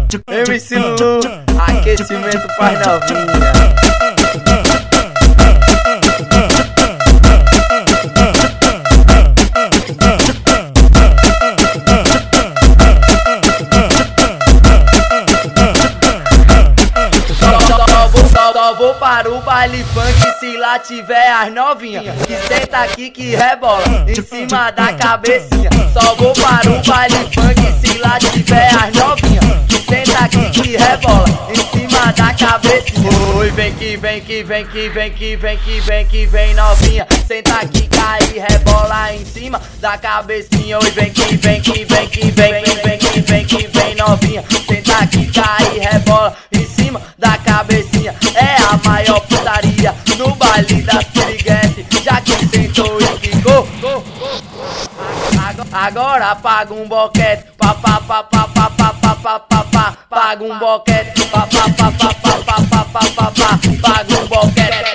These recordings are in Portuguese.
MC Lulu, aquecimento faz novinha. Só vou para o baile funk se lá tiver as novinhas que senta aqui que rebola em cima da cabecinha. Só vou para o baile funk se lá tiver as novinhas que senta aqui que rebola em cima da cabecinha. Oi, vem que vem que vem que vem que vem que vem que vem novinha, senta aqui, cai e rebola em cima da cabecinha. Oi, vem que vem que vem que vem que vem que vem que vem novinha, senta aqui, cai e rebola em cima da cabecinha. É a maior putaria no baile das piriguete, já que sentou e ficou. Agora paga um boquete, pa pa pa pa pa pa pa pa pa pa. Paga um boquete, pa pa pa pa pa pa pa pa pa pa. Paga um boquete.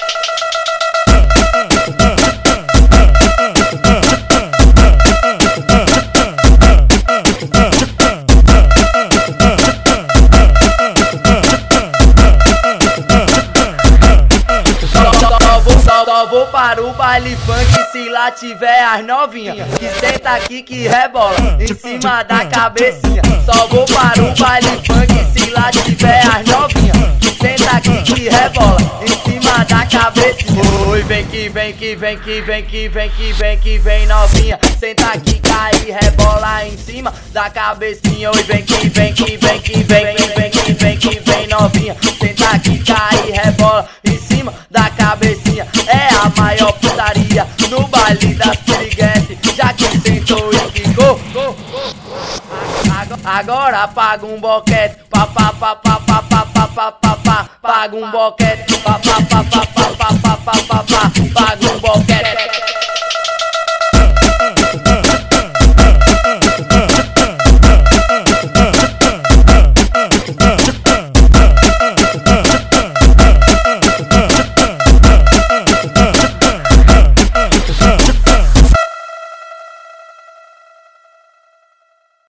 Só vou para o baile funk se lá tiver as novinhas que senta aqui que rebola em cima da cabecinha. Só vou para o baile funk se lá tiver as novinhas que senta aqui que rebola em cima da cabecinha. Oi, vem que vem que vem que vem que vem que vem que vem novinha, senta aqui, cai e rebola em cima da cabecinha. Oi, vem que vem que vem que vem que vem que vem que vem novinha, senta aqui, cai e rebola em cima da cabecinha. É a maior putaria no baile das piriguete, já que sentou e ficou. Agora paga um boquete, pa pa pa pa pa pa pa pa pa pa. Paga um boquete, pa pa pa pa pa pa pa pa pa. Paga